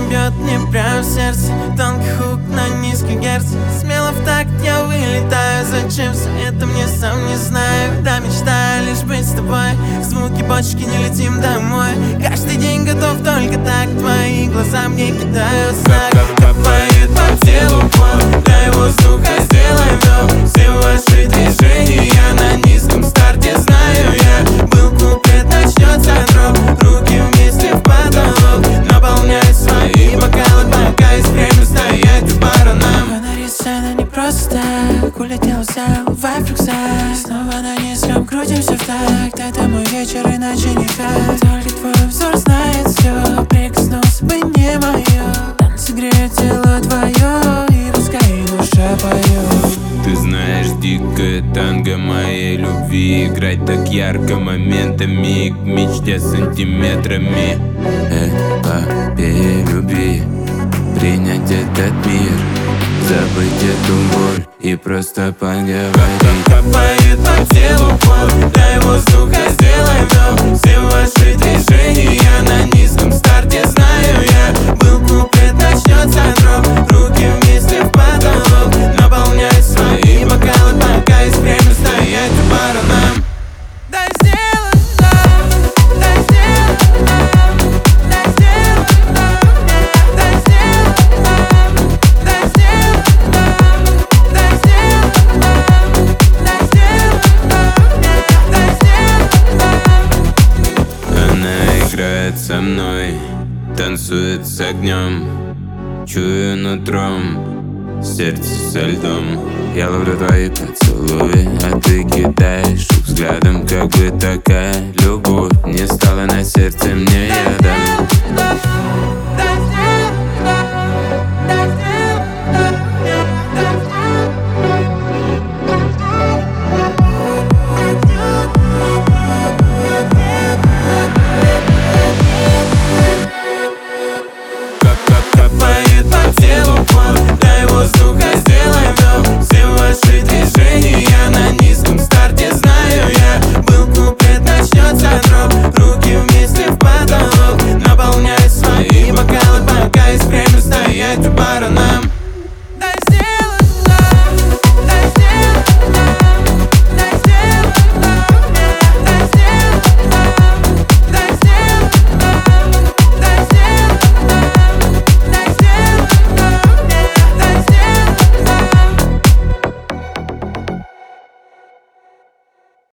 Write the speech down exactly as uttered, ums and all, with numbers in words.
бьет мне прямо в сердце. Тонкий хук на низкий герц. Смело в такт я вылетаю. Зачем все это мне сам не знаю. Да, мечтаю лишь быть с тобой. Звуки бочки, не летим домой. Каждый день готов только так. Твои глаза мне кидают знак. Капает по телу пот. Дай воздуха, сделай вдох. Все ваши движения на низком старте знаю я. Был куплет, начнется дроп. Руки вместе в потолок. Наполняй свои бокалы, пока есть время стоять у бара нам. Фонари сцена не просто так. Улетел в зал, вайб рюкзак. Снова на низком крутимся в такт. Это мой вечер, иначе никак. Только твой взор знает все. Прикоснулся бы не мое. Танцы греют тело твое. И пускай душа поет. Ты знаешь, дикое танго моей любви. Играть так ярко моментами. К мечте сантиметрами. Эпопея любви. Принять этот мир. Забыть эту боль и просто поговорить. Капает по телу пот. Дай воздуха, сделай вдох. Все ваши движения на низком старте знаю я. Был куплет, начнется дроп. Руки вместе в потолок. Наполняй свои бокалы, пока есть время стоять у бара нам. Дай сделай нам, дай сделай нам, дай сделай нам, дай сделай нам, дай сделай нам, дай сделай нам, дай сделай нам, дай сделай нам. Она играет со мной, танцует с огнем. Чую нутром, сердце со льдом. Я ловлю твои поцелуи, а ты кидаешь их взглядом. Как бы такая любовь не стала на сердце мне ядом.